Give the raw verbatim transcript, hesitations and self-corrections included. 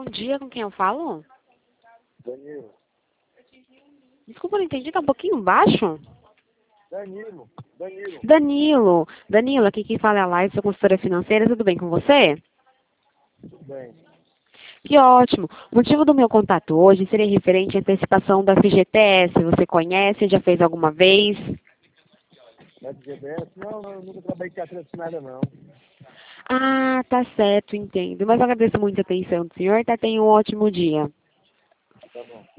Bom dia, com quem eu falo? Danilo. Desculpa, não entendi, tá um pouquinho baixo? Danilo. Danilo. Danilo. Danilo, aqui quem fala é a Laís, sou consultora financeira, tudo bem com você? Tudo bem. Que ótimo. O motivo do meu contato hoje seria referente à antecipação da F G T S. Você conhece? Já fez alguma vez? F G T S? Não, não, eu nunca trabalhei com carteira assinada, não. Ah, tá certo, entendo. Mas eu agradeço muito a atenção do senhor, tá? Tenha um ótimo dia. Tá bom.